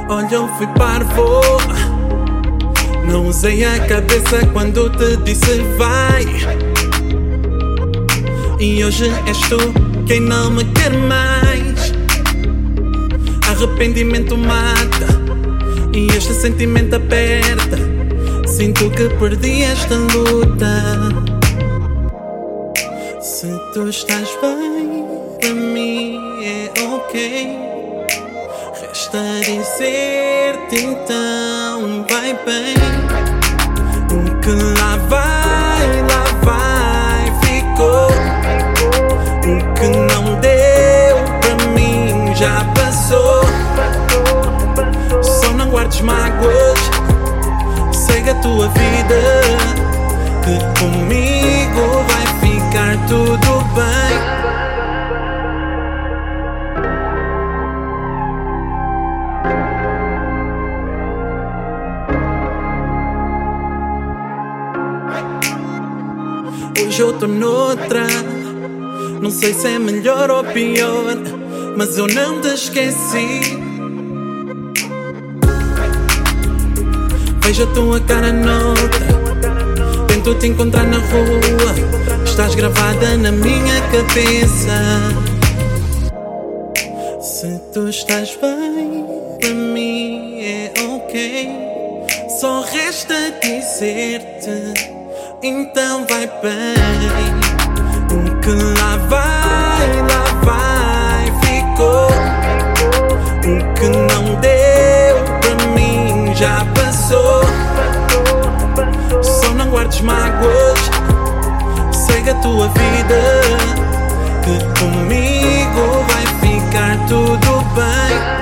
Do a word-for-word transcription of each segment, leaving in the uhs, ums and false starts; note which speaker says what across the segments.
Speaker 1: Olha, eu fui parvo, não usei a cabeça quando te disse vai. E hoje és tu quem não me quer mais. Arrependimento mata e este sentimento aperta. Sinto que perdi esta luta. Se tu estás bem, para mim é ok. Resta dizer-te então, vai bem. O que lá vai, lá vai, ficou. O que não deu para mim já passou. Só não guardes mágoas, segue a tua vida, que comigo vai ficar tudo bem. Hoje eu tô noutra, não sei se é melhor ou pior, mas eu não te esqueci. Vejo a tua cara noutra, tento te encontrar na rua, estás gravada na minha cabeça. Se tu estás bem, para mim é ok. Só resta dizer-te então, vai bem. O que lá vai, lá vai, ficou. O que não deu para mim já passou. Só não guardes mágoas, segue a tua vida, que comigo vai ficar tudo bem.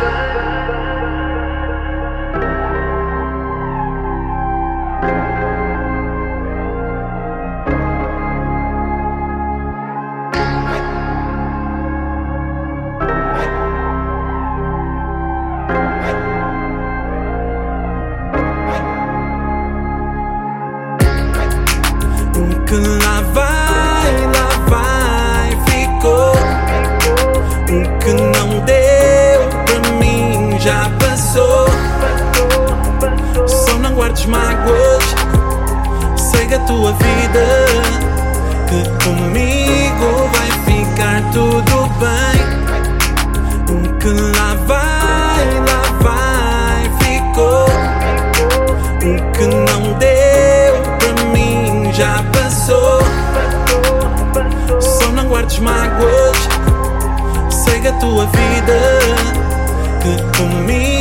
Speaker 1: O que lá vai, lá vai, ficou. O que não deu para mim já passou. Só não guardes mágoas, segue a tua vida, que comigo vai ficar tudo bem. O que lá vai, lá vai, ficou. O que não deu para mim já passou. Só não guardes mágoas, segue a tua vida, que comigo